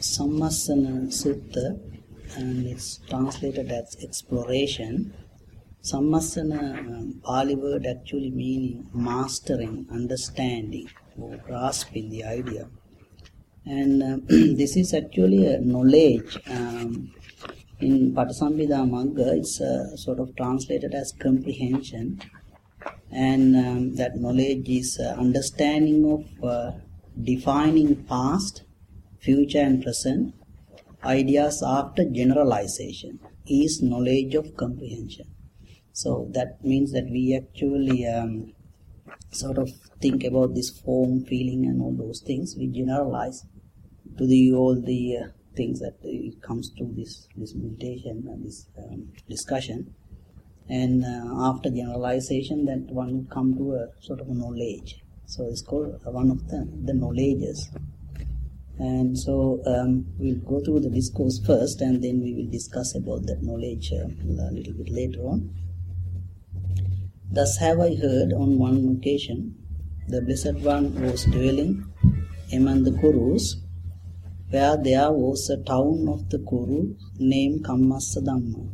Sammasana Sutta, and it's translated as exploration. Sammasana, Pali word actually meaning mastering, understanding, or grasping the idea. And this is actually a knowledge. In Patisambhida Magga, it's sort of translated as comprehension. And that knowledge is understanding of defining past, future and present ideas after generalization is knowledge of comprehension. So that means that we actually sort of think about this form, feeling and all those things. We generalize to all the things that it comes to this meditation and this discussion. And after generalization, that one would come to a sort of knowledge. So it's called one of the knowledges. And so we'll go through the discourse first, and then we will discuss about that knowledge a little bit later on. Thus have I heard on one occasion, the Blessed One was dwelling among the Kurus, where there was a town of the Kuru named Kammassa Dhamma.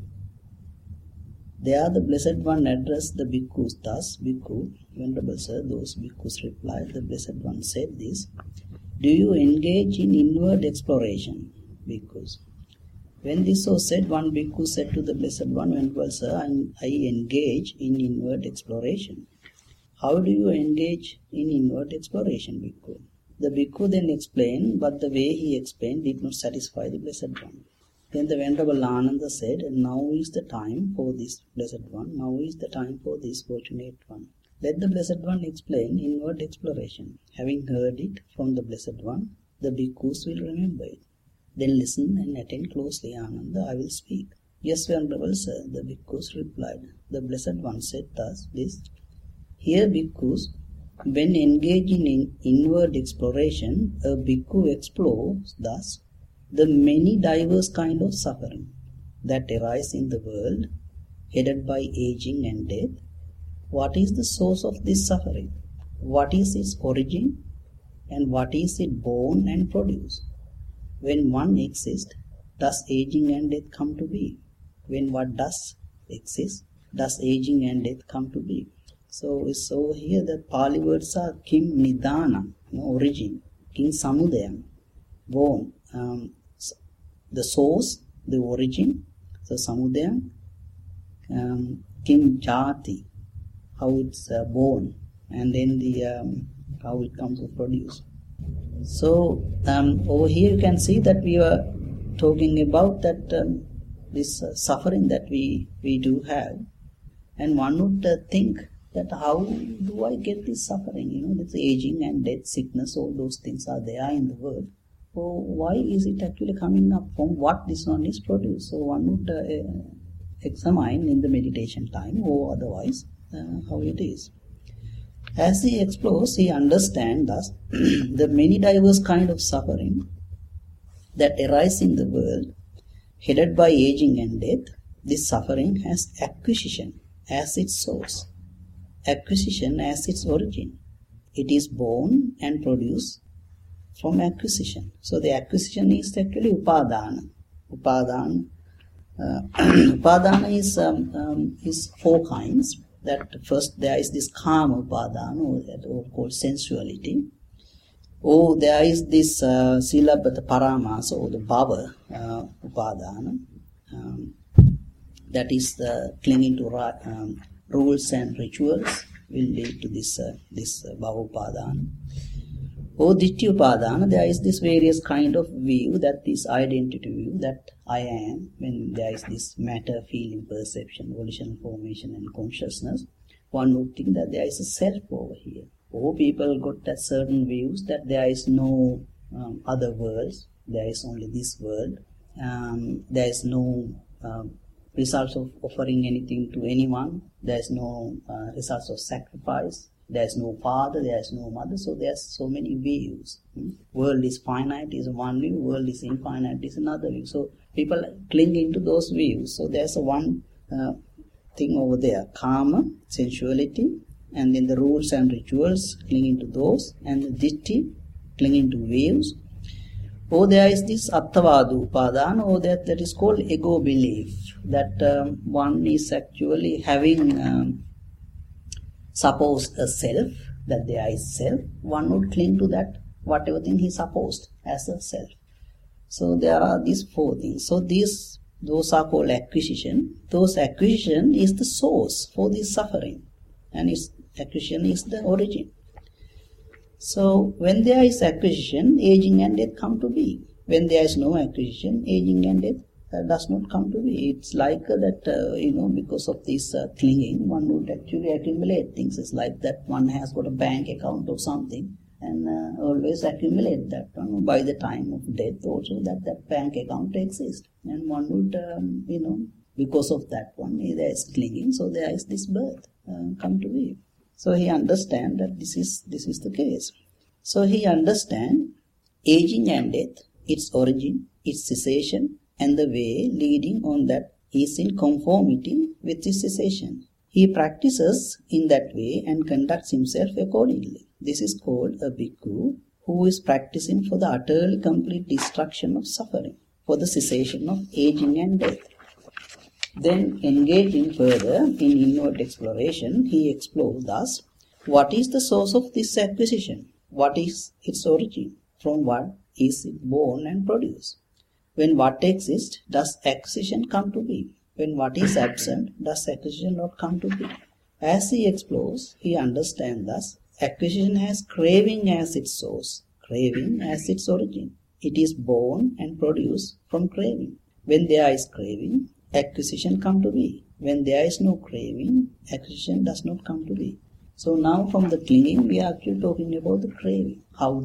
There the Blessed One addressed the bhikkhus thus, Bhikkhu, Venerable Sir, those bhikkhus replied, the Blessed One said this, do you engage in inward exploration, bhikkhus? When this was said, one bhikkhu said to the Blessed One, Venerable Sir, I engage in inward exploration. How do you engage in inward exploration, bhikkhu? The bhikkhu then explained, but the way he explained did not satisfy the Blessed One. Then the Venerable Ananda said, now is the time for this Blessed One, now is the time for this fortunate one. Let the Blessed One explain inward exploration. Having heard it from the Blessed One, the bhikkhus will remember it. Then listen and attend closely, Ananda, I will speak. Yes, Venerable Sir, the bhikkhus replied. The Blessed One said thus, this, here bhikkhus, when engaging in inward exploration, a bhikkhu explores thus the many diverse kind of suffering that arise in the world, headed by aging and death. What is the source of this suffering? What is its origin? And what is it born and produce? When one exists, does aging and death come to be? When what does exist, does aging and death come to be? So it's over here that Pali words are Kim Nidana, origin, Kim Samudayam, born, the source, the origin, so Samudayam, Kim Jati, how it's born, and then the how it comes to produce. So over here you can see that we are talking about that this suffering that we do have, and one would think that how do I get this suffering? This aging and death, sickness, all those things are there in the world. So why is it actually coming up? From what this one is produced? So one would examine in the meditation time or otherwise how it is. As he explores, he understands thus the many diverse kind of suffering that arise in the world, headed by aging and death. This suffering has acquisition as its source, acquisition as its origin. It is born and produced from acquisition. So the acquisition is actually upadana. Upadana is four kinds. That first there is this kama upadana, or called sensuality. Or there is this silabhata paramasa, or the bhava upadana. That is the clinging to rules and rituals will lead to this bhava upadana. Or ditthiya upadana, there is this various kind of view, that this identity view, that I am, when there is this matter, feeling, perception, volition, formation and consciousness, one would think that there is a self over here. Or people got that certain views that there is no other worlds, there is only this world, there is no results of offering anything to anyone, there is no results of sacrifice, there is no father, there is no mother, so there are so many views. World is finite is one view, world is infinite is another view. So people cling into those views. So there's one thing over there, karma, sensuality, and then the rules and rituals clinging to those, and the ditti clinging to views. Or there is this Attavadu Upadana, or that is called ego belief, that one is actually having supposed a self, that there is self, one would cling to that, whatever thing he supposed as a self. So there are these four things. So those are called acquisition. Those acquisition is the source for this suffering, and its acquisition is the origin. So when there is acquisition, aging and death come to be. When there is no acquisition, aging and death does not come to be. It's like that, because of this clinging, one would actually accumulate things. It's like that one has got a bank account or something, and always accumulate that one. By the time of death also that bank account exists, and one would, because of that one, there is clinging, so there is this birth come to be. So he understands that this is the case. So he understands aging and death, its origin, its cessation, and the way leading on that is in conformity with its cessation. He practices in that way and conducts himself accordingly. This is called a bhikkhu who is practicing for the utterly complete destruction of suffering, for the cessation of aging and death. Then, engaging further in inward exploration, he explores thus, what is the source of this acquisition? What is its origin? From what is it born and produced? When what exists, does acquisition come to be? When what is absent, does acquisition not come to be? As he explores, he understands thus, acquisition has craving as its source, craving as its origin. It is born and produced from craving. When there is craving, acquisition come to be. When there is no craving, acquisition does not come to be. So now from the clinging, we are actually talking about the craving. How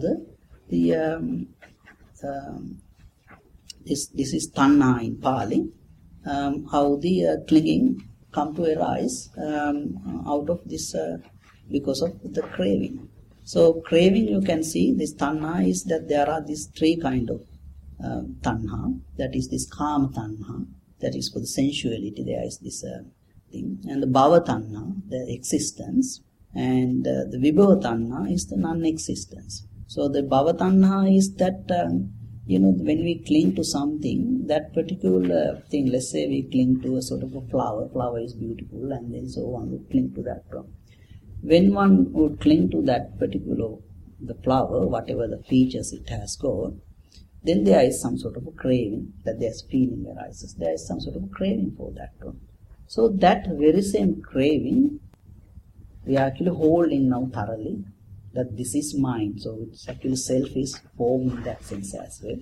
this is tanha in Pali. How the clinging come to arise out of this because of the craving. So craving, you can see this tanha is that there are these three kind of tanha. That is this kama tanha. That is for the sensuality, there is this thing. And the bhava tanha, the existence. And the vibhava tanha is the non-existence. So the bhava tanha is that, when we cling to something, that particular thing, let's say we cling to a sort of a flower is beautiful, and then so one would cling to that flower. When one would cling to that particular, the flower, whatever the features it has got, then there is some sort of a craving, that there's feeling arises. There is some sort of a craving for that one. So that very same craving, we are actually holding now thoroughly, that this is mine. So it's actually self is formed in that sense as well.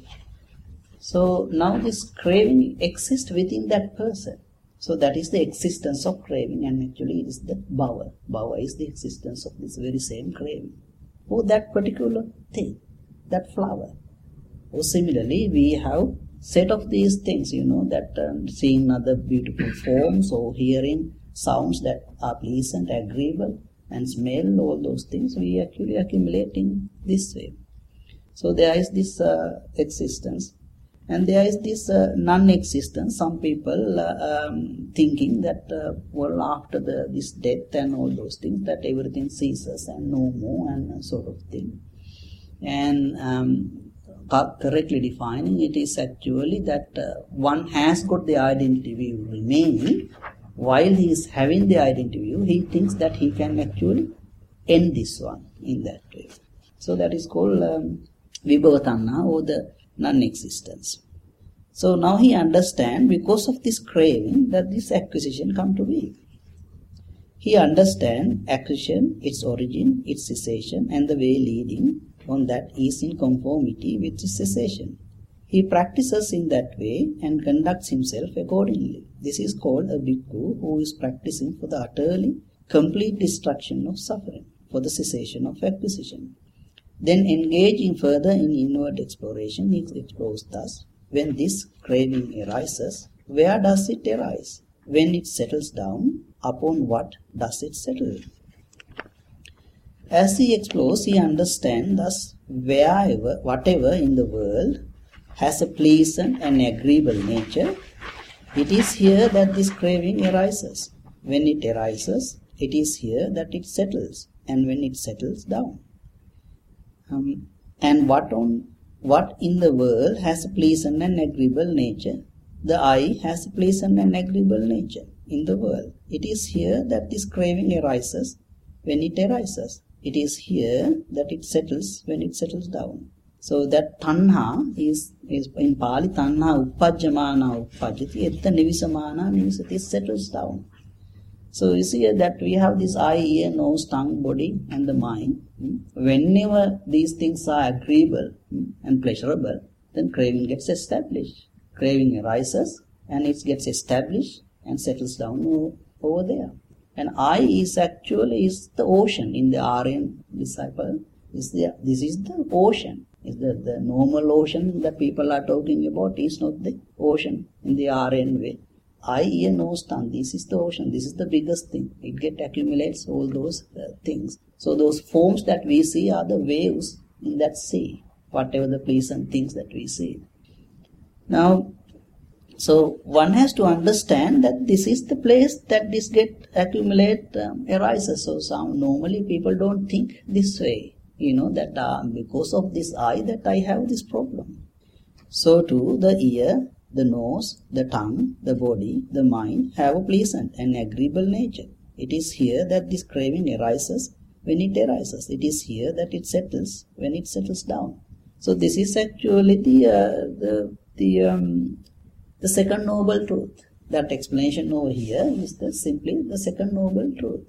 So now this craving exists within that person. So that is the existence of craving, and actually it is the bhava. Bhava is the existence of this very same craving for that particular thing, that flower. Or similarly, we have set of these things, that seeing other beautiful forms or hearing sounds that are pleasant, agreeable, and smell, all those things, we actually accumulate in this way. So there is this existence, and there is this non-existence. Some people thinking that, after this death and all those things, that everything ceases and no more and sort of thing. And correctly defining, it is actually that one has got the identity view remaining. While he is having the identity view, he thinks that he can actually end this one in that way. So that is called vibhava tanha, or the non-existence. So now he understands, because of this craving, that this acquisition come to be. He understands acquisition, its origin, its cessation, and the way leading on that is in conformity with its cessation. He practices in that way and conducts himself accordingly. This is called a bhikkhu who is practicing for the utterly complete destruction of suffering, for the cessation of acquisition. Then engaging further in inward exploration, he explores thus, when this craving arises, where does it arise? When it settles down, upon what does it settle? As he explores, he understands thus, whatever in the world has a pleasant and agreeable nature, it is here that this craving arises. When it arises, it is here that it settles, and when it settles down. And what on what in the world has a pleasant and agreeable nature? The eye has a pleasant and agreeable nature in the world. It is here that this craving arises when it arises. It is here that it settles when it settles down. So that tanha is in Pali, tanha uppajjamana uppajjati, etta nivisamana nivisati, settles down. So you see that we have this eye, ear, nose, tongue, body and the mind. Whenever these things are agreeable and pleasurable, then craving gets established. Craving arises and it gets established and settles down over there. And I is actually the ocean in the Aryan disciple. This is the ocean. Is the normal ocean that people are talking about is not the ocean in the Aryan way. Eye, ear, nose, tongue. This is the ocean. This is the biggest thing. It accumulates all those things. So those forms that we see are the waves in that sea. Whatever the pleasant things that we see. Now, so one has to understand that this is the place that this arises. So normally people don't think this way. That because of this eye that I have this problem. So too the ear, the nose, the tongue, the body, the mind have a pleasant and agreeable nature. It is here that this craving arises when it arises. It is here that it settles when it settles down. So this is actually the second noble truth. That explanation over here is simply the second noble truth.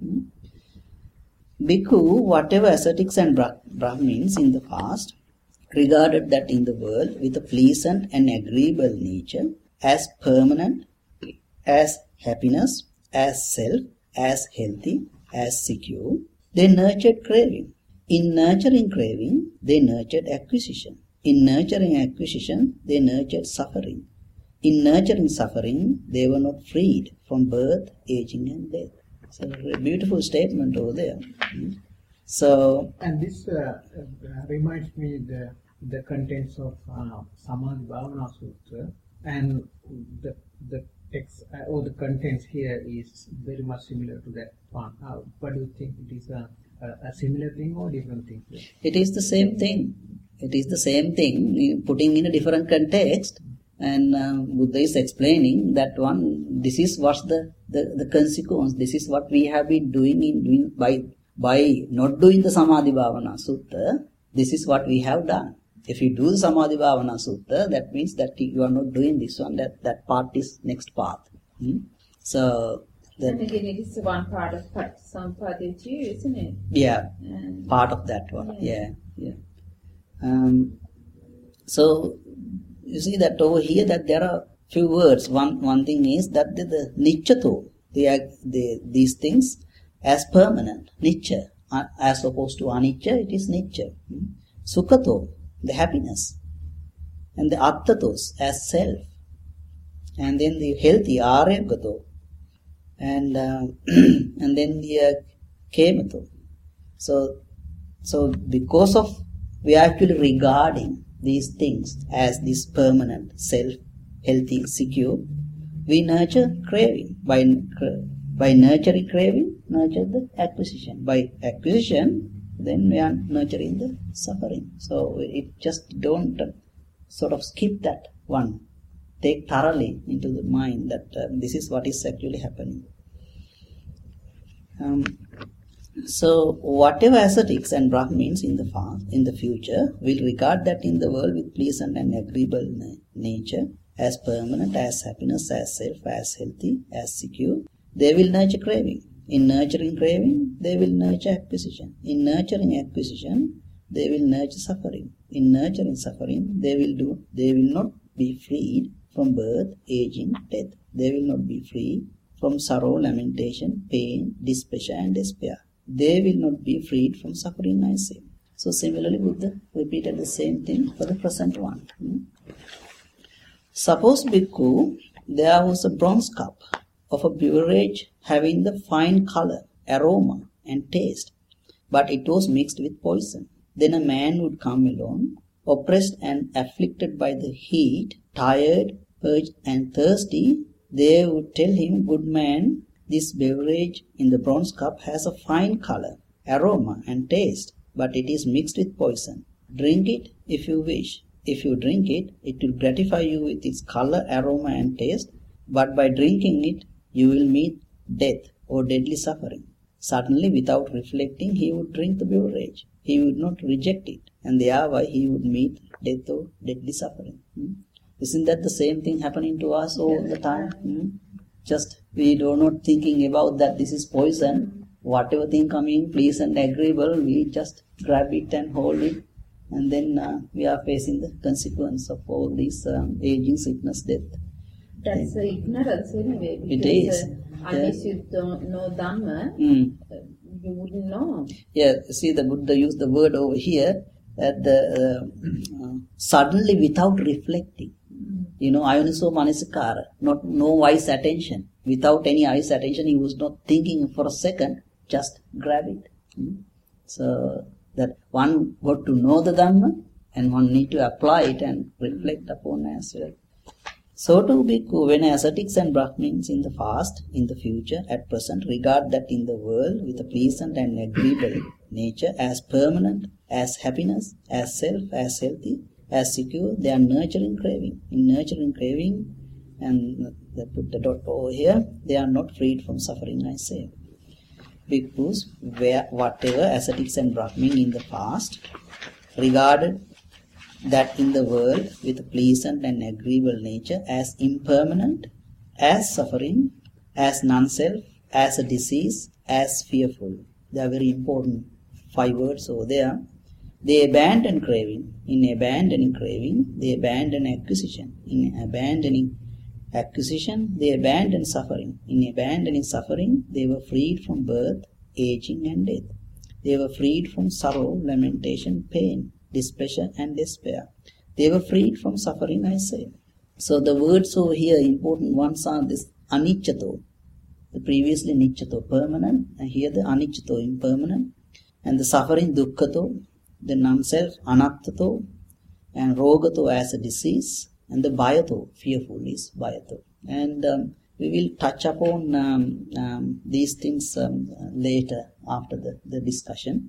Bhikkhu, whatever ascetics and Brahmins in the past regarded that in the world with a pleasant and agreeable nature as permanent, as happiness, as self, as healthy, as secure, they nurtured craving. In nurturing craving, they nurtured acquisition. In nurturing acquisition, they nurtured suffering. In nurturing suffering, they were not freed from birth, aging and death. So a beautiful statement over there. So, and this reminds me the contents of Samadhi Bhavana Sutra, and the text or the contents here is very much similar to that one. What do you think? It is a similar thing or different thing? It is the same thing. It is the same thing, putting in a different context. And Buddha is explaining that one. This is what's the consequence. This is what we have been doing by not doing the Samadhi Bhavana Sutta. This is what we have done. If you do the Samadhi Bhavana Sutta, that means that you are not doing this one. That part is next path. So. And again, it is one part of Samadhi too, isn't it? Yeah, part of that one. Yeah. So you see that over here that there are few words. One thing is that the nichyato, these things as permanent, nichya, as opposed to anicca, it is nichya. Sukhato, the happiness, and the attatos as self, and then the healthy aryogato, and then the kemato. So because of we are actually regarding these things as this permanent, self, healthy, secure, we nurture craving. By nurturing craving, nurture the acquisition. By acquisition, then we are nurturing the suffering. So it just don't sort of skip that one. Take thoroughly into the mind that this is what is actually happening. So whatever ascetics and Brahmins in the future will regard that in the world with pleasant and agreeable nature as permanent, as happiness, as self, as healthy, as secure, they will nurture craving. In nurturing craving, they will nurture acquisition. In nurturing acquisition, they will nurture suffering. In nurturing suffering, they will not be freed from birth, aging, death. They will not be free from sorrow, lamentation, pain, displeasure and despair. They will not be freed from suffering, I say. So similarly, Buddha repeated the same thing for the present one. Suppose, Bhikkhu, there was a bronze cup of a beverage having the fine color, aroma and taste, but it was mixed with poison. Then a man would come along, oppressed and afflicted by the heat, tired, purged and thirsty. They would tell him, "Good man, this beverage in the bronze cup has a fine color, aroma and taste, but it is mixed with poison. Drink it if you wish. If you drink it, it will gratify you with its color, aroma and taste, but by drinking it, you will meet death or deadly suffering. Suddenly, without reflecting, he would drink the beverage. He would not reject it, and thereby he would meet death or deadly suffering. Isn't that the same thing happening to us all the time? Just we do not thinking about that this is poison. Whatever thing coming, pleasant, agreeable, we just grab it and hold it, and then we are facing the consequence of all this aging, sickness, death. That's ignorance anyway. It is. Unless you don't know Dhamma, you wouldn't know. Yeah, see the Buddha used the word over here that suddenly without reflecting. Ayoniso manasikara, no wise attention. Without any wise attention, he was not thinking for a second, just grab it. So that one got to know the Dhamma and one need to apply it and reflect upon as well. So too, Bhikkhu, when ascetics and Brahmins in the past, in the future, at present, regard that in the world with a pleasant and agreeable nature as permanent, as happiness, as self, as healthy, as secure, they are nurturing craving. In nurturing craving, and they put the dot over here, they are not freed from suffering, I say. Bhikkhus, whatever ascetics and Brahmin in the past regarded that in the world with a pleasant and agreeable nature as impermanent, as suffering, as non-self, as a disease, as fearful. They are very important 5 words over there. They abandon craving. In abandoning craving, they abandon acquisition. In abandoning acquisition, they abandon suffering. In abandoning suffering, they were freed from birth, aging and death. They were freed from sorrow, lamentation, pain, displeasure and despair. They were freed from suffering, I say. So the words over here, important ones are this aniccato. The previously niccato, permanent, and here the aniccato, impermanent. And the suffering, dukkhato, the non-self, anattato, and rogato as a disease, and the bhayato, fearful is bhayato. And we will touch upon these things later after the discussion.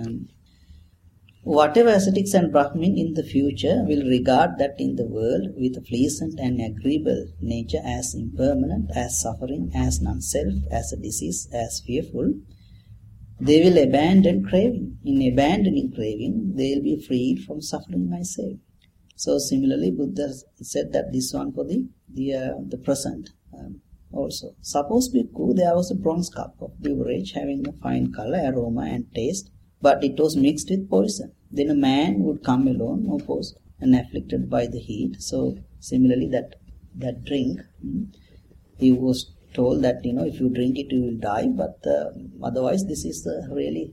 Whatever ascetics and Brahmin in the future will regard that in the world with a pleasant and agreeable nature as impermanent, as suffering, as non-self, as a disease, as fearful, they will abandon craving. In abandoning craving, they will be freed from suffering, I say. So similarly, Buddha said that this one for the present also. Suppose, Bhikkhu, there was a bronze cup of beverage having a fine color, aroma and taste, but it was mixed with poison. Then a man would come alone, opposed and afflicted by the heat. So similarly, that drink, he was told that if you drink it, you will die. But otherwise, this is really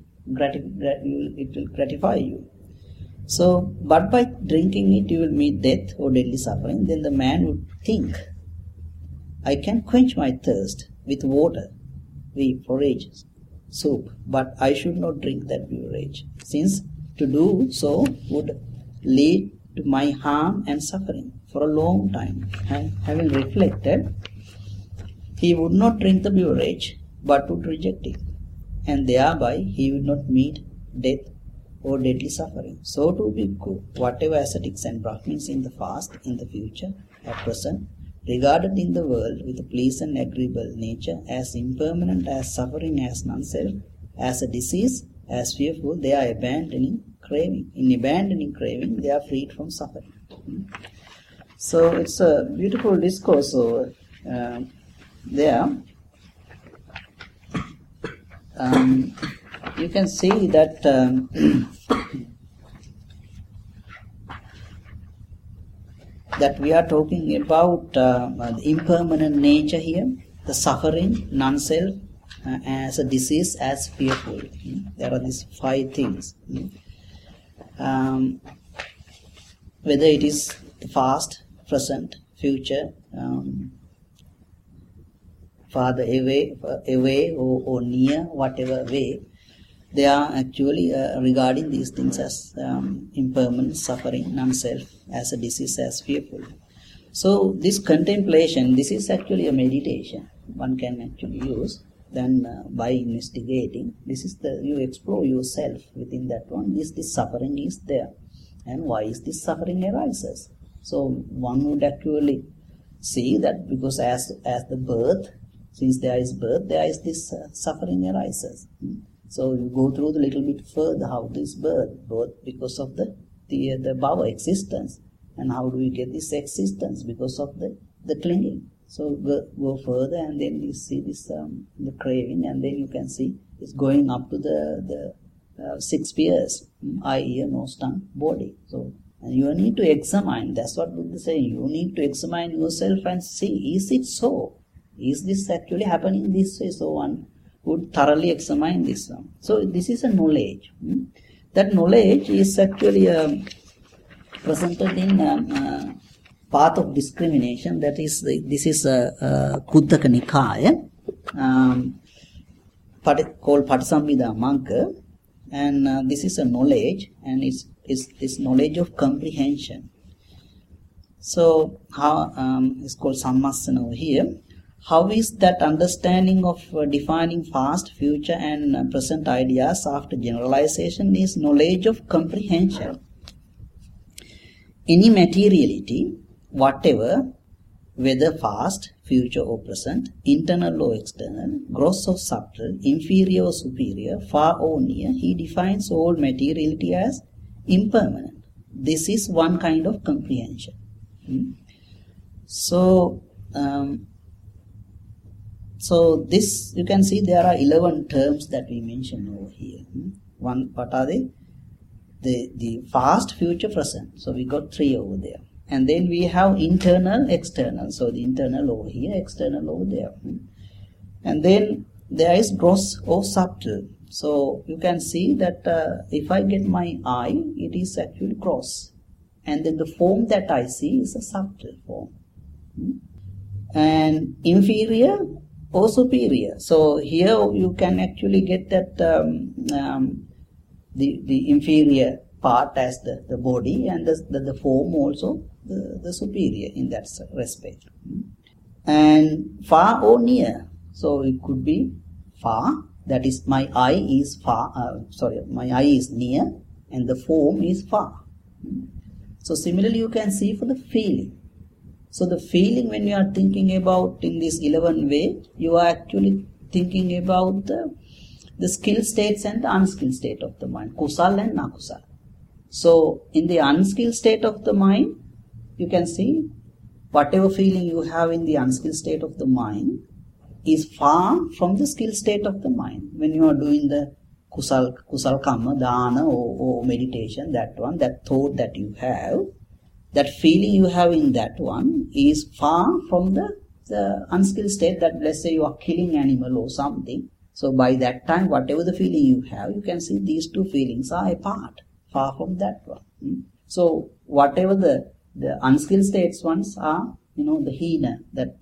it will gratify you. So, but by drinking it, you will meet death or deadly suffering. Then the man would think, I can quench my thirst with water, with porridge, soup, but I should not drink that beverage, since to do so would lead to my harm and suffering for a long time. And having reflected, he would not drink the beverage, but would reject it, and thereby he would not meet death or deadly suffering. So too, Bhikkhu, whatever ascetics and Brahmins in the past, in the future, at present, regarded in the world with a pleasant and agreeable nature as impermanent, as suffering, as non-self, as a disease, as fearful, they are abandoning craving. In abandoning craving, they are freed from suffering. So it's a beautiful discourse over there. You can see that that we are talking about the impermanent nature here, the suffering, non-self, as a disease, as fearful. There are these 5 things. Whether it is the past, present, future, farther away or near, whatever way, they are actually regarding these things as impermanent, suffering, non-self, as a disease, as fearful. So this contemplation, this is actually a meditation one can actually use. Then by investigating, this is you explore yourself within that one. This suffering is there. and why is this suffering arises. So one would actually see that because as the birth, since there is birth, there is this suffering arises. So you go through the little bit further how this birth because of the bhava existence, and how do we get this existence because of the clinging. So go further, and then you see this the craving, and then you can see it's going up to the 6 spheres, eye, ear, nose, tongue, body. So and you need to examine. That's what Buddha is saying. You need to examine yourself and see: is it so? Is this actually happening this way? So one would thoroughly examine this one. So this is a knowledge. That knowledge is actually presented in path of discrimination. That is, this is Kuddaka Nikaya, called Patisambhida Magga, and this is a knowledge, and it's this knowledge of comprehension. So how it's called Sammasana over here. How is that understanding of defining past, future and present ideas after generalization is knowledge of comprehension. Any materiality, whatever, whether past, future or present, internal or external, gross or subtle, inferior or superior, far or near, he defines all materiality as impermanent. This is one kind of comprehension. So this, you can see there are 11 terms that we mentioned over here. One, what are they? The past, future, present. So we got 3 over there. And then we have internal, external. So the internal over here, external over there. And then there is gross or subtle. So you can see that if I get my eye, it is actually gross. And then the form that I see is a subtle form. And inferior or superior. So here you can actually get that the inferior part as the body, and the form also the superior in that respect. And far or near. So it could be far, that is my eye is far, my eye is near, and the form is far. So similarly you can see for the feeling. So the feeling, when you are thinking about in this 11 way, you are actually thinking about the skill states and the unskilled state of the mind, kusal and nakusal. So in the unskilled state of the mind, you can see whatever feeling you have in the unskilled state of the mind is far from the skilled state of the mind. When you are doing the kusal kamma, dana or meditation, that one, that thought that you have, that feeling you have in that one is far from the unskilled state, that let's say you are killing animal or something. So by that time, whatever the feeling you have, you can see these two feelings are apart, far from that one. So whatever the unskilled states ones are, the hina, that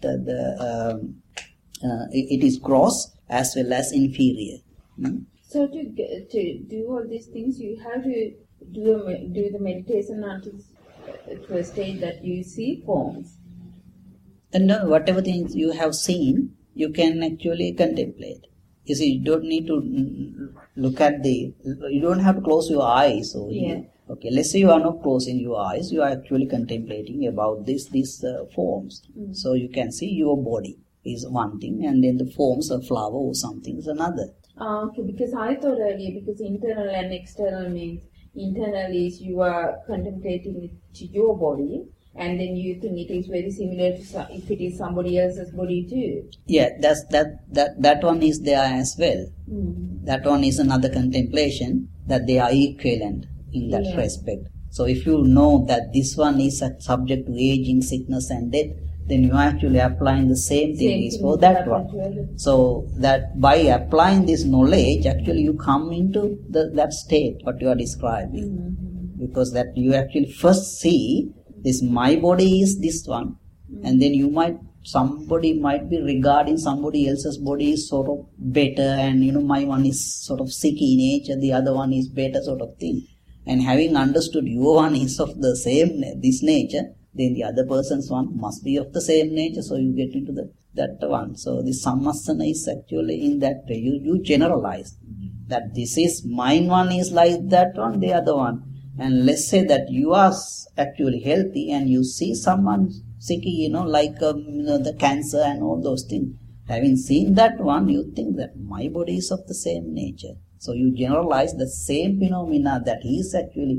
it is gross as well as inferior. So to do all these things, you have to do the meditation until to a state that you see forms. And whatever things you have seen, you can actually contemplate. You see, you don't need to look at you don't have to close your eyes over here. Okay, let's say you are not closing your eyes, you are actually contemplating about these forms. So you can see your body is one thing, and then the forms of flower or something is another. Okay, because I thought earlier, because internal and external means internal is you are contemplating it to your body, and then you think it is very similar to if it is somebody else's body too. Yeah, that one is there as well. That one is another contemplation, that they are equivalent in that respect. So if you know that this one is subject to aging, sickness and death, then you are actually applying the same thing is for that one. So that by applying this knowledge, actually you come into that state what you are describing. Because that you actually first see this, my body is this one, and then somebody might be regarding somebody else's body is sort of better, and my one is sort of sick in nature, the other one is better, sort of thing. And having understood your one is of the same this nature, then the other person's one must be of the same nature, so you get into that one. So the sammasana is actually in that way. You generalize that this is mine one is like that one, the other one. And let's say that you are actually healthy and you see someone sick, like the cancer and all those things. Having seen that one, you think that my body is of the same nature. So you generalize the same phenomena that he is actually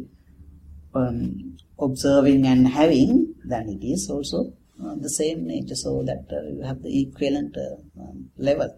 observing and having, then it is also the same nature, so that you have the equivalent level.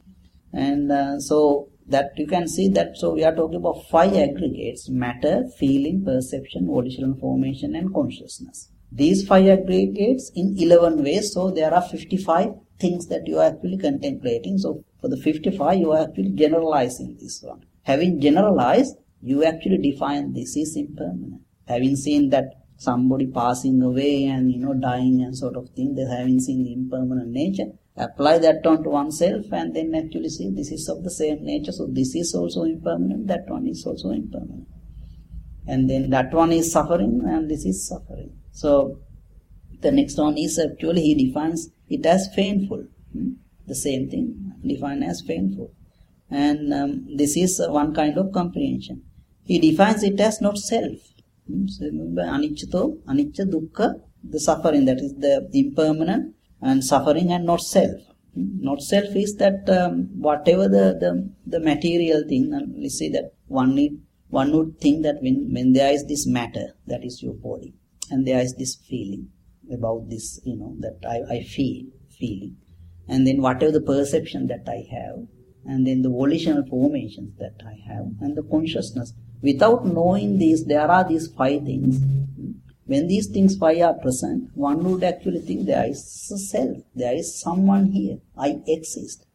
And so that you can see that, so we are talking about 5 aggregates: matter, feeling, perception, volitional formation and consciousness. These 5 aggregates in 11 ways, so there are 55 things that you are actually contemplating. So for the 55 you are actually generalizing this one. Having generalized, you actually define this is impermanent. Having seen that somebody passing away and dying and sort of thing, they having seen the impermanent nature, apply that onto oneself and then actually see this is of the same nature, so this is also impermanent, that one is also impermanent, and then that one is suffering and this is suffering. So the next one is actually he defines it as painful. The same thing defined as painful, and this is one kind of comprehension. He defines it as not self. So remember aniccato, anicca, dukkha, the suffering, that is the impermanent, and suffering and not self. Not self is that whatever the material thing, and we see that one would think that when there is this matter, that is your body, and there is this feeling about this, that I feeling, and then whatever the perception that I have, and then the volitional formations that I have, and the consciousness. Without knowing these, there are these 5 things. When these things 5 are present, one would actually think there is a self, there is someone here, I exist.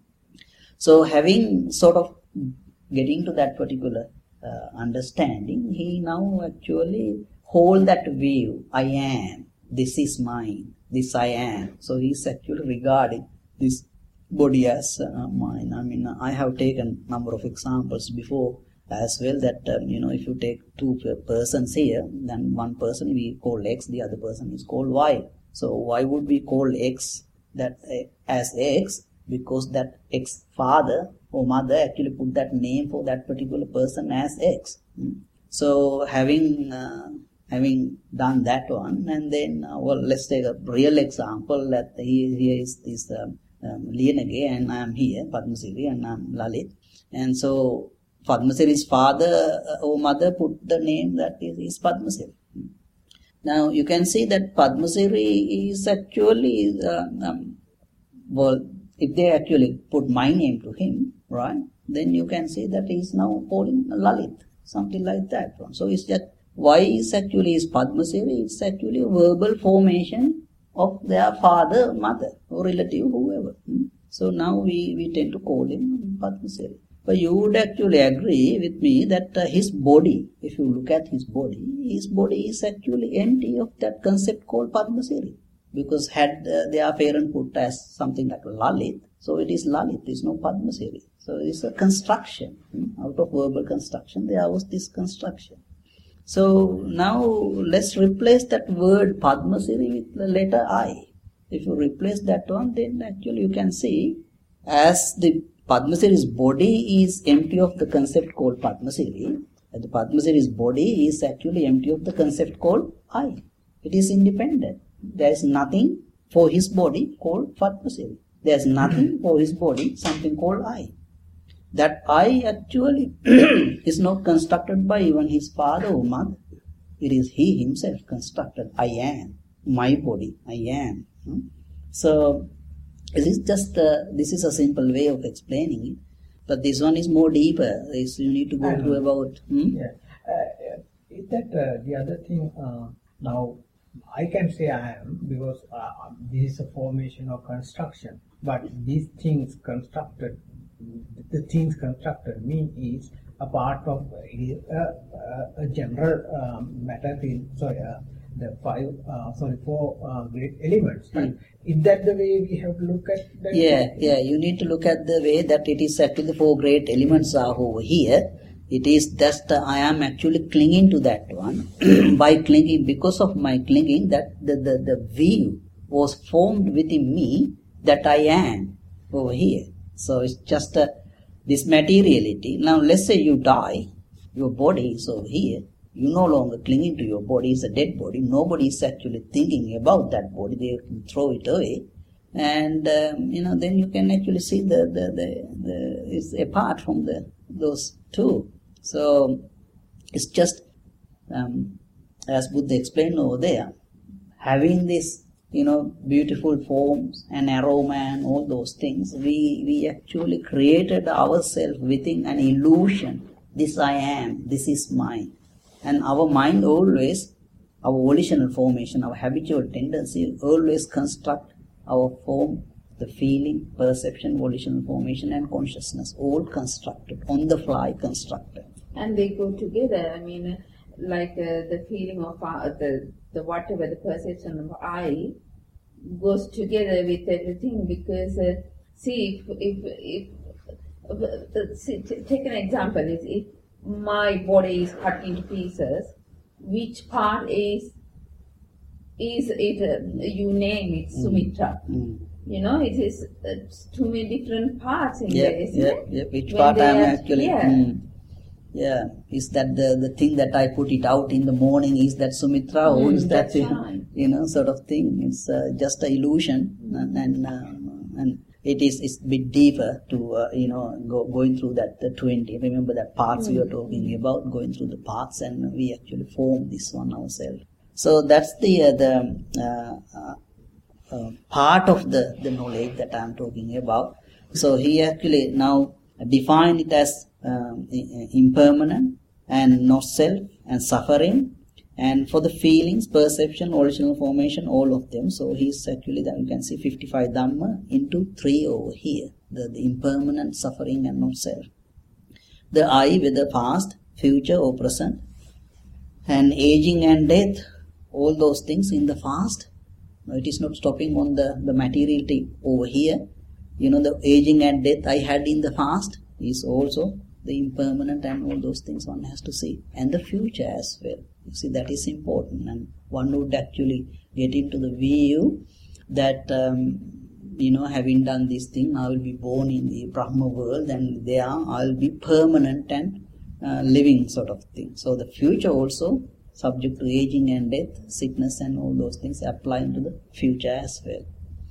So having sort of getting to that particular understanding, he now actually hold that view, I am, this is mine, this I am. So he is actually regarding this body as mine. I mean, I have taken a number of examples before as well, that if you take 2 persons here, then one person we call X, the other person is called Y. So why would we call X that as X? Because that X father or mother actually put that name for that particular person as X. So having done that one, and then let's take a real example, that here is this Liyanage, and I am here, Padmasiri, and I am Lalit, and so Padmasiri's father or mother put the name that is Padmasiri. Now you can see that Padmasiri is actually, if they actually put my name to him, right, then you can see that he is now calling Lalit, something like that one. So it's just, why is actually is Padmasiri? It's actually a verbal formation of their father, mother, or relative, whoever. So now we tend to call him Padmasiri. But you would actually agree with me that his body, if you look at his body is actually empty of that concept called Padmasiri. Because had their parent put as something like Lalit, so it is Lalit, there is no Padmasiri. So it's a construction. Out of verbal construction, there was this construction. So now let's replace that word Padmasiri with the letter I. If you replace that one, then actually you can see, as the Padmasiri's body is empty of the concept called Padmasiri, and the Padmasiri's body is actually empty of the concept called I. It is independent. There is nothing for his body called Padmasiri. There is nothing for his body, something called I. That I actually is not constructed by even his father or mother. It is he himself constructed. I am. My body. I am. So this is a simple way of explaining it, but this one is more deeper. You need to go through about. Is that the other thing? Now I can say I am, because this is a formation or construction. But these things constructed, the things constructed me is a part of a general matter field. The 4 great elements. Is that the way we have to look at that? Yeah, you need to look at the way that it is actually the 4 great elements are over here. It is just I am actually clinging to that one. By clinging, because of my clinging, that the view was formed within me that I am over here. So it's just this materiality. Now let's say you die, your body is over here, You no longer clinging to your body. It's a dead body. Nobody is actually thinking about that body. They can throw it away. And, then you can actually see it's apart from those two. So, it's just, as Buddha explained over there, having this, beautiful forms and aroma and all those things, we actually created ourselves within an illusion. This I am, this is mine. And our mind always, our volitional formation, our habitual tendency always construct our form, the feeling, perception, volitional formation and consciousness, all constructed, on the fly constructed. And they go together. I mean, like the feeling of the whatever the perception of I goes together with everything, because see take an example. If my body is cut into pieces, which part is it? You name it Sumitra. It is too many different parts in there, isn't it? Yeah. Which part I am actually. Yeah. Is that the thing that I put it out in the morning? Is that Sumitra, or is that sort of thing? It's just an illusion, and it's a bit deeper to going through that the 20. Remember that parts we were talking about, going through the parts, and we actually form this one ourselves. So that's the part of the knowledge that I'm talking about. So he actually now defined it as impermanent and not self and suffering, and for the feelings, perception, original formation, all of them. So he's actually, that you can see 55 Dhamma into 3 over here, the impermanent, suffering and not self. The I, whether past, future or present, and aging and death, all those things in the past. No, it is not stopping on the materiality over here. The aging and death I had in the past is also the impermanent, and all those things one has to see. And the future as well. You see, that is important. And one would actually get into the view that, having done this thing, I will be born in the Brahma world, and there I will be permanent and living sort of thing. So the future also subject to aging and death, sickness and all those things apply to the future as well.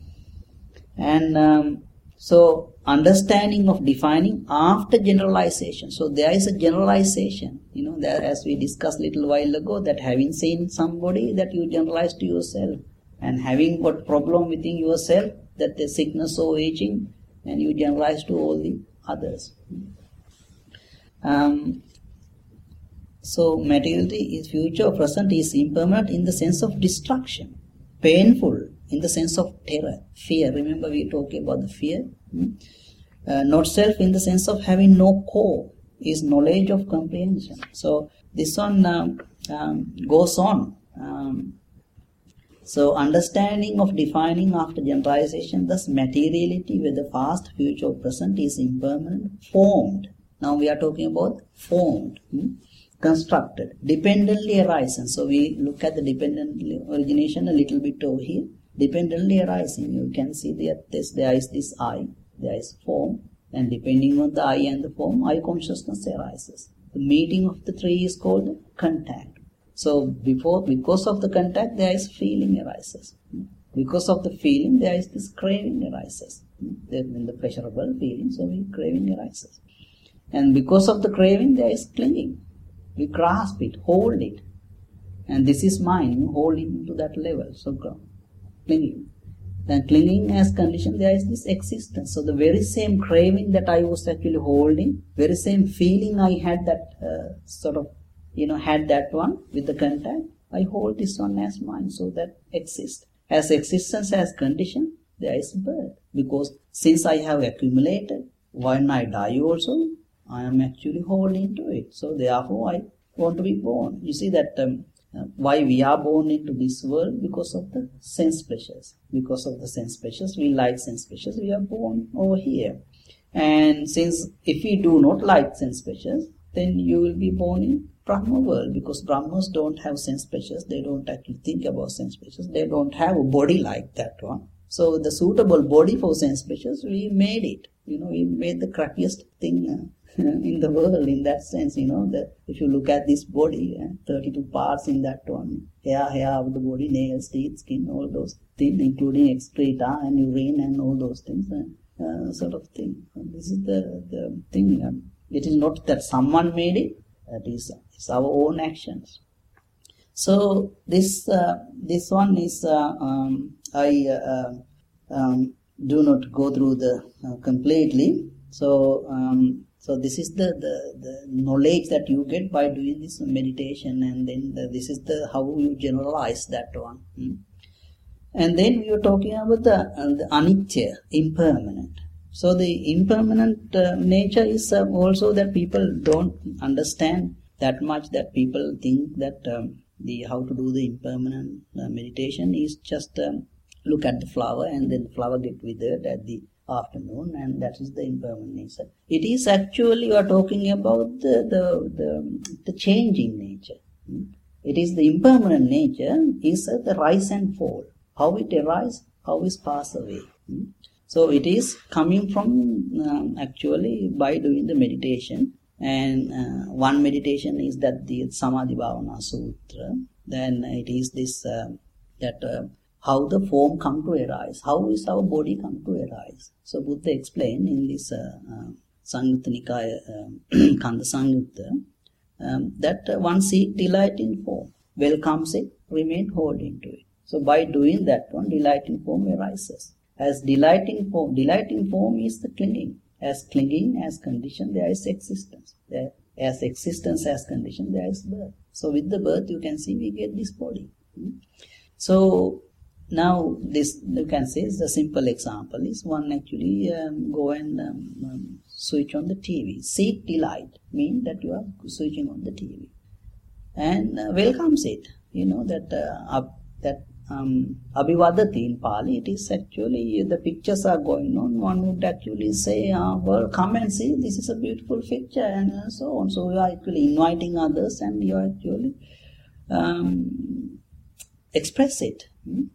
And so understanding of defining after generalization. So there is a generalization, there, as we discussed a little while ago, that having seen somebody, that you generalize to yourself, and having got problem within yourself, that the sickness or aging, and you generalize to all the others. So materiality is future or present is impermanent in the sense of destruction, painful in the sense of terror, fear. Remember we talked about the fear. Not self in the sense of having no core, is knowledge of comprehension. So this one goes on. So understanding of defining after generalization, thus materiality, whether past, future or present, is impermanent, formed. Now we are talking about formed. Constructed, dependently arising. So we look at the dependent origination a little bit over here. Dependently arising, you can see that there is this I, there is form, and depending on the I and the form, I consciousness arises. The meeting of the three is called contact. So because of the contact, there is feeling arises. Because of the feeling, there is this craving arises. Then the pleasurable feeling, so craving arises. And because of the craving, there is clinging. We grasp it, hold it. And this is mine, you hold it to that level. So clinging. Then clinging as condition, there is this existence. So the very same craving that I was actually holding, very same feeling I had that had that one with the contact, I hold this one as mine. So that exists. As existence as condition, there is birth. Because since I have accumulated, when I die also, I am actually holding to it. So therefore I want to be born. You see that why we are born into this world? Because of the sense pleasures. Because of the sense pleasures, we like sense pleasures, we are born over here. And since if we do not like sense pleasures, then you will be born in Brahma world, because Brahmas don't have sense pleasures, they don't actually think about sense pleasures, they don't have a body like that one. So the suitable body for sense pleasures, we made it. We made the crappiest thing in the world in that sense, that if you look at this body, 32 parts in that one, hair of the body, nails, teeth, skin, all those things, including excreta and urine and all those things, sort of thing. And this is the thing. It is not that someone made it, that is it's our own actions. So this one is, I do not go through the completely. So this is the knowledge that you get by doing this meditation, and then this is how you generalize that one. And then we are talking about the anicca, impermanent. So the impermanent nature is also that people don't understand that much, that people think that how to do the impermanent meditation is just look at the flower and then the flower get withered at the afternoon, and that is the impermanent nature. It is actually, you are talking about the changing nature. It is the impermanent nature is the rise and fall. How it arises, how it passes away. So it is coming from actually by doing the meditation. And one meditation is that the Samadhi Bhavana Sutra. Then it is this how the form come to arise. How is our body come to arise? So Buddha explained in this Samyutta Nikaya Kanda Samyutta that one seek delight in form, welcomes it, remain holding to it. So by doing that one, delight in form arises. As delight in form is the clinging. As clinging, as condition, there is existence. As existence, as condition, there is birth. So with the birth, you can see we get this body. So now this, you can say, is a simple example. Is one actually go and switch on the TV. Seek delight means that you are switching on the TV. And welcomes it. That Abhivadati in Pali, it is actually, the pictures are going on. One would actually say, well, come and see, this is a beautiful picture, and so on. So you are actually inviting others, and you are actually express it,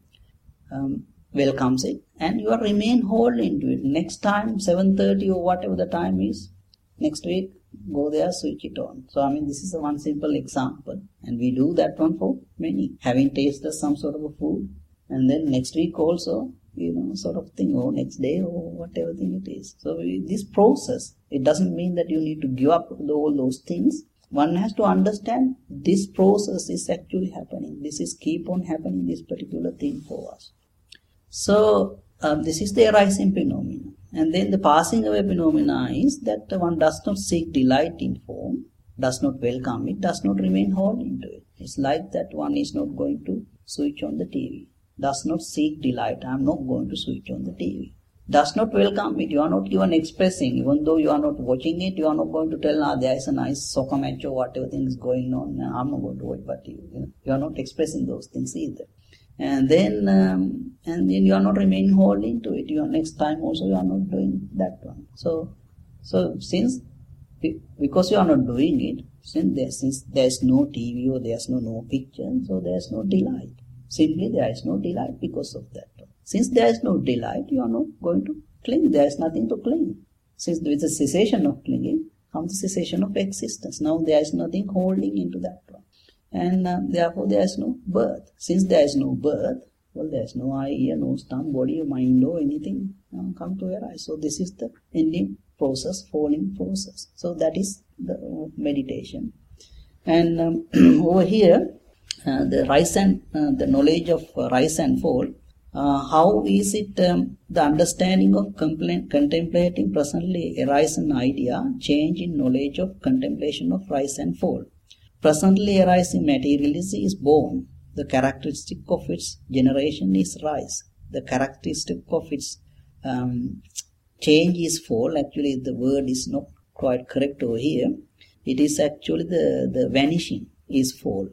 welcomes it, and you are remain hold into it. Next time, 7:30 or whatever the time is, next week, go there, switch it on. So this is one simple example, and we do that one for many. Having tasted some sort of a food, and then next week also, sort of thing, or next day, or whatever thing it is. So this process, it doesn't mean that you need to give up all those things. One has to understand this process is actually happening. This is keep on happening, this particular thing for us. So this is the arising phenomena. And then the passing away phenomena is that one does not seek delight in form, does not welcome it, does not remain holding to it. It's like that one is not going to switch on the TV. Does not seek delight, I am not going to switch on the TV. Does not welcome it, you are not even expressing, even though you are not watching it, you are not going to tell, there is a nice soccer match or whatever thing is going on, I'm not going to watch, but you are not expressing those things either. And then you are not remaining holding to it. Next time also you are not doing that one. So since because you are not doing it, since there is no TV or there is no picture, so there is no delight. Simply there is no delight because of that. Since there is no delight, you are not going to cling. There is nothing to cling. Since there is a cessation of clinging, comes the cessation of existence. Now there is nothing holding into that one. And therefore there is no birth. Since there is no birth, well, there is no eye, ear, nose, tongue, body, or mind, or anything come to arise. So this is the ending process, falling process. So that is the meditation. And over here, the rise and the knowledge of rise and fall. How is it the understanding of contemplating presently arising idea, change in knowledge of contemplation of rise and fall? Presently arising materiality is born. The characteristic of its generation is rise. The characteristic of its change is fall. Actually, the word is not quite correct over here. It is actually the vanishing is fall.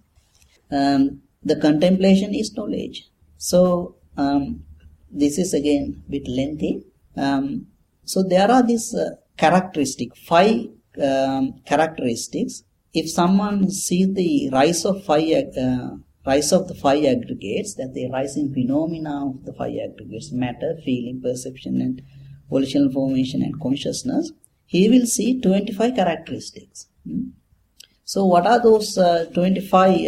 The contemplation is knowledge. So this is again a bit lengthy. So there are these five characteristics. If someone sees the rise of the five aggregates, that the rising phenomena of the five aggregates, matter, feeling, perception, and volitional formation and consciousness, he will see 25 characteristics. So what are those 25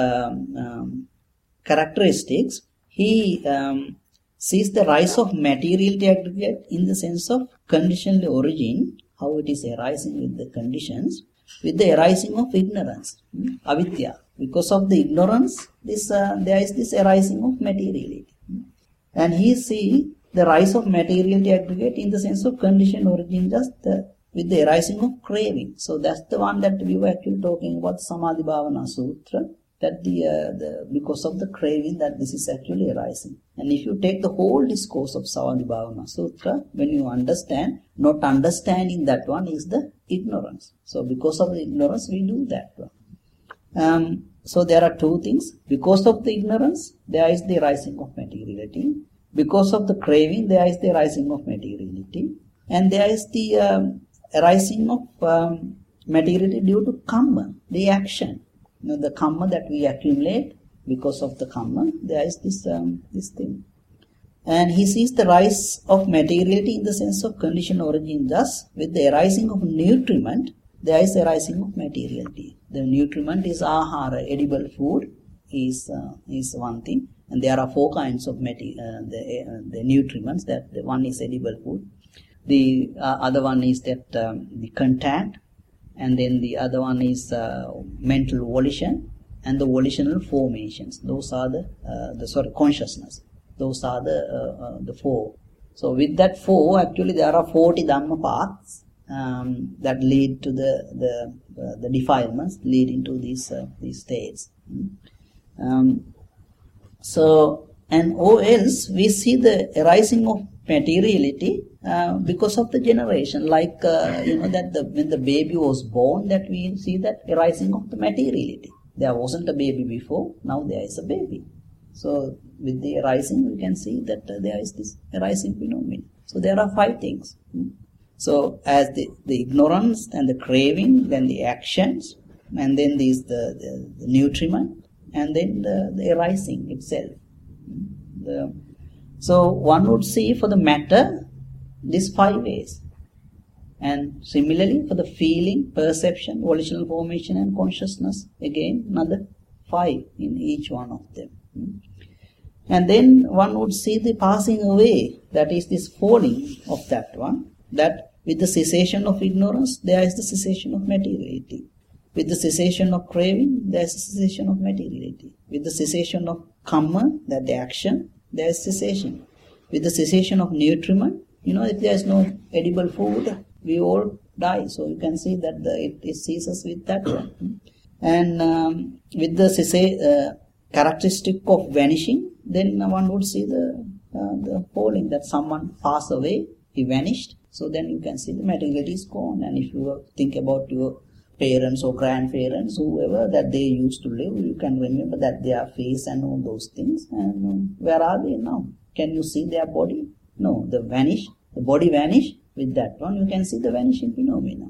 characteristics? He sees the rise of materiality aggregate in the sense of conditional origin, how it is arising with the conditions, with the arising of ignorance, avidya. Because of the ignorance, there is this arising of materiality. And he see the rise of materiality aggregate in the sense of conditional origin, just with the arising of craving. So that's the one that we were actually talking about, Samadhi Bhavana Sutra, that because of the craving that this is actually arising. And if you take the whole discourse of Samadhi Bhavana Sutra, when you understand, not understanding that one is the ignorance. So because of the ignorance, we do that one. So there are two things. Because of the ignorance, there is the rising of materiality. Because of the craving, there is the rising of materiality. And there is the arising of materiality due to karma, the action. The karma that we accumulate, because of the karma, there is this thing. And he sees the rise of materiality in the sense of conditional origin. Thus, with the arising of nutriment, there is a rising of materiality. The nutriment is ahara, edible food is one thing. And there are four kinds of the nutriments. That the one is edible food. The other one is that the contact. And then the other one is mental volition and the volitional formations. Those are consciousness. Those are the four. So with that four, actually there are 40 Dhamma paths that lead to the defilements leading to these states. Or else we see the arising of materiality because of the generation, like that when the baby was born, that we see that arising of the materiality. There wasn't a baby before, now there is a baby. So with the arising, we can see that there is this arising phenomenon. So there are 5 things. So as the ignorance and the craving, then the actions, and then the nutriment, and then the arising itself. So one would see for the matter these 5 ways. And similarly for the feeling, perception, volitional formation and consciousness, again another 5 in each one of them. And then one would see the passing away, that is this falling of that one, that with the cessation of ignorance, there is the cessation of materiality. With the cessation of craving, there is a cessation of materiality. With the cessation of karma, that the action, there is cessation. With the cessation of nutriment, if there is no edible food, we all die. So you can see that it ceases with that one. And with the characteristic of vanishing, then one would see the falling, that someone passed away, he vanished. So then you can see the materiality is gone. And if you think about your parents or grandparents, whoever that they used to live, you can remember that their face and all those things. And where are they now? Can you see their body? No, the body vanished. With that one, you can see the vanishing phenomena.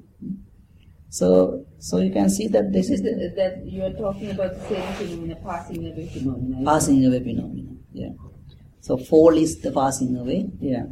So you can see that this is that you are talking about the same phenomena, passing away phenomena. Passing away phenomena, yeah. So fall is the passing away, yeah.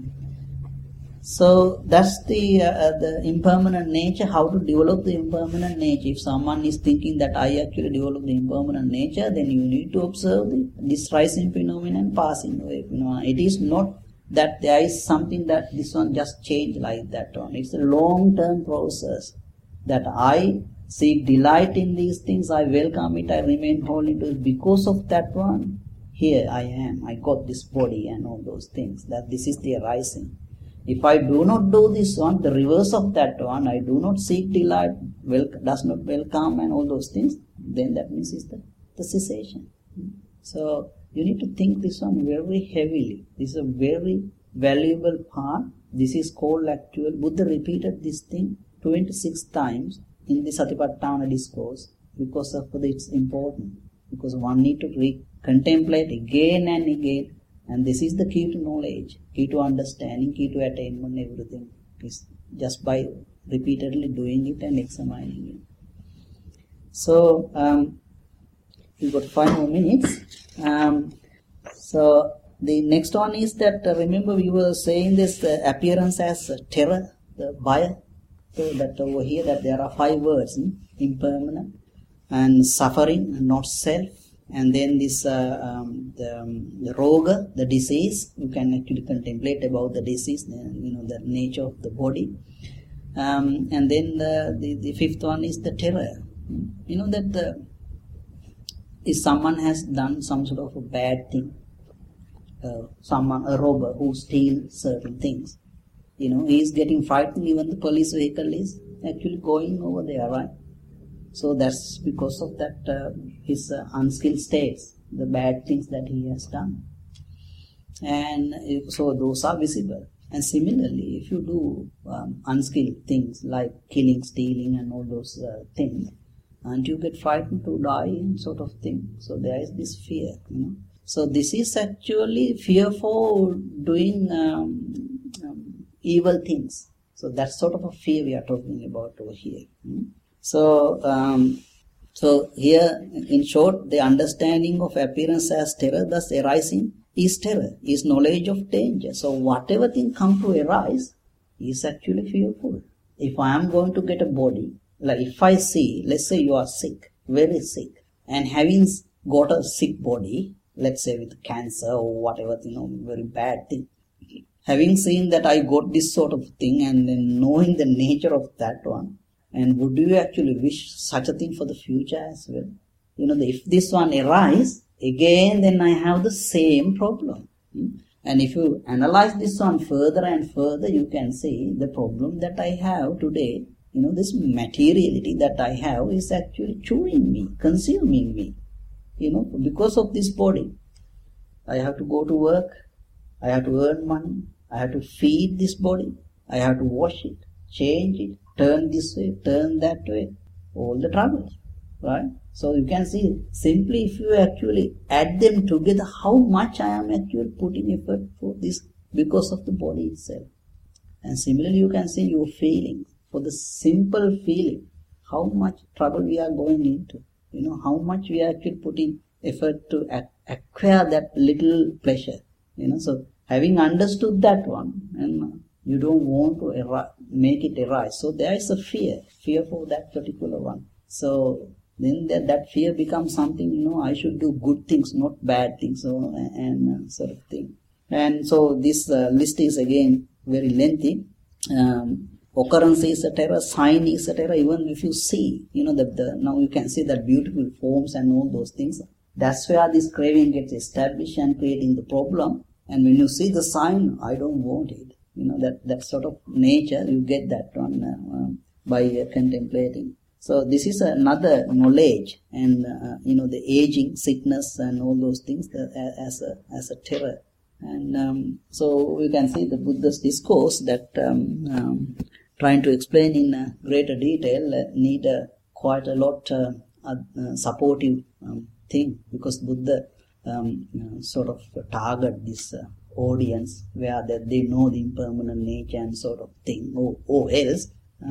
So that's the impermanent nature, how to develop the impermanent nature. If someone is thinking that I actually develop the impermanent nature, then you need to observe this rising phenomenon and passing away phenomenon. It is not that there is something that this one just changed like that one. It's a long-term process that I seek delight in these things, I welcome it, I remain whole into it. Because of that one, here I am, I got this body and all those things, that this is the arising. If I do not do this one, the reverse of that one, I do not seek delight, does not welcome and all those things, then that means it's the cessation. So you need to think this one very heavily. This is a very valuable part. This is called actual, Buddha repeated this thing 26 times in the Satipatthana discourse because of its importance. Because one need to contemplate again and again. And this is the key to knowledge, key to understanding, key to attainment, everything. Is just by repeatedly doing it and examining it. So, we've got 5 more minutes. So, the next one is that, remember we were saying this appearance as terror, the bhaya. So that over here that there are 5 words: impermanent and suffering, and not self, and then this the roga, the disease. You can actually contemplate about the disease, the nature of the body, and then the 5th one is the terror. That if someone has done some sort of a bad thing, a robber who steals certain things, he is getting frightened. Even the police vehicle is actually going over there, right? So that's because of that his unskilled states, the bad things that he has done, and so those are visible. And similarly, if you do unskilled things like killing, stealing, and all those things, and you get frightened to die and sort of thing, so there is this fear. So this is actually fear for doing evil things. So that's sort of a fear we are talking about over here. So here, in short, the understanding of appearance as terror, thus arising, is terror, is knowledge of danger. So whatever thing come to arise is actually fearful. If I am going to get a body, like if I see, let's say you are sick, very sick, and having got a sick body, let's say with cancer or whatever, very bad thing, having seen that I got this sort of thing, and then knowing the nature of that one, and would you actually wish such a thing for the future as well? If this one arises, again then I have the same problem. And if you analyze this one further and further, you can see the problem that I have today, this materiality that I have is actually chewing me, consuming me, because of this body. I have to go to work, I have to earn money, I have to feed this body, I have to wash it, change it, turn this way, turn that way, all the troubles, right? So you can see, simply if you actually add them together, how much I am actually putting effort for this because of the body itself. And similarly, you can see your feelings, for the simple feeling, how much trouble we are going into, how much we are actually putting effort to acquire that little pleasure, so having understood that one, and you don't want to make it arise. So there is a fear for that particular one. So then that fear becomes something, I should do good things, not bad things, and sort of thing. And so this list is again very lengthy. Occurrence is a terror, sign is a terror. Even if you see, now you can see that beautiful forms and all those things. That's where this craving gets established and creating the problem. And when you see the sign, I don't want it. That sort of nature, you get that one by contemplating. So this is another knowledge, and the aging, sickness, and all those things as a terror. And so we can see the Buddha's discourse that trying to explain in greater detail need quite a lot supportive thing, because Buddha sort of target this audience where they know the impermanent nature and sort of thing, or else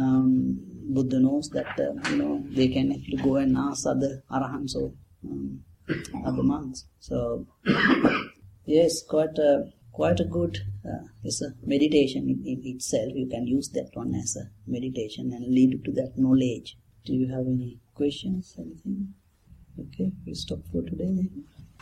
Buddha knows that they can actually go and ask other arahants or other monks. So yes, quite a good it's a meditation in itself. You can use that one as a meditation and lead to that knowledge. Do you have any questions? Anything? Okay, we stop for today then.